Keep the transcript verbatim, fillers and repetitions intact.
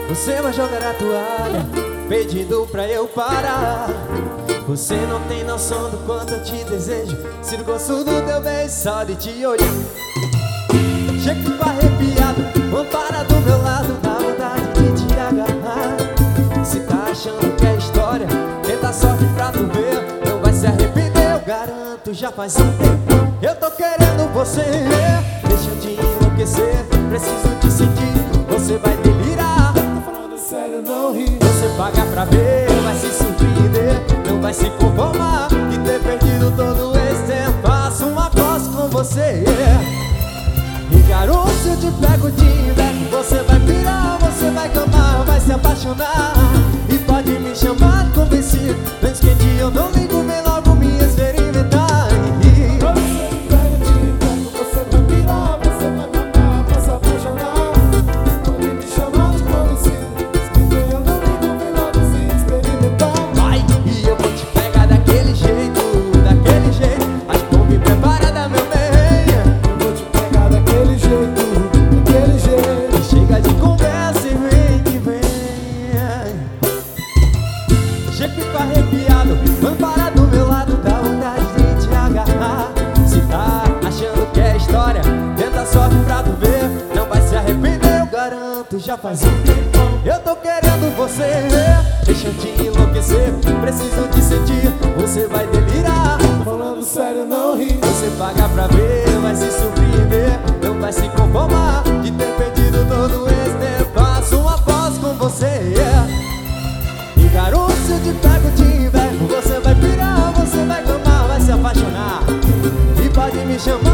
Você vai jogar a toalha, pedindo pra eu parar. Você não tem noção do quanto eu te desejo. Sinto o gosto do teu beijo só de te olhar. Chego fico arrepiado, vamos parar do meu lado, dá vontade de te agarrar. Se tá achando que é história, tenta sorte pra tu ver. Não vai se arrepender, eu garanto, já faz um tempo. Eu tô querendo você, deixa eu te enlouquecer. Preciso te sentir, você vai delirar. Tô falando sério, não ri. Você paga pra ver, vai se surpreender. Não vai se conformar de ter perdido todo esse tempo. Faço uma aposta com você. E garoto, se eu te pego de inverno, você vai pirar, você vai amar, vai se apaixonar. E pode me chamar de convencido, mas que dia eu não ligo, vem logo me experimentar. Você vai pirar, você vai amar, vai se apaixonar. Pode me chamar de convencido, mas que dia eu não ligo, vem logo se experimentar. Vai, e eu vou te pegar daquele jeito, daquele jeito. Acho que vou me preparar da meu bem. Eu vou te pegar daquele jeito, daquele jeito. Chega de conversa e vem que vem. Chega e fico arrepiado, vamos parar do meu lado, dá vontade de te agarrar. Se tá achando que é história, tenta sorte pra tu ver. Não vai se arrepender, eu garanto, já faz um tempo. Eu tô querendo você, deixa eu te enlouquecer. Preciso te sentir, você vai delirar. Tô falando sério, não ri. Você paga pra ver, vai se surpreender. Não vai se conformar de ter perdido todo esse tempo. Faço uma pós com você. E garoto, se eu te pego de inverno, você vai pirar, você vai amar, vai se apaixonar. E pode me chamar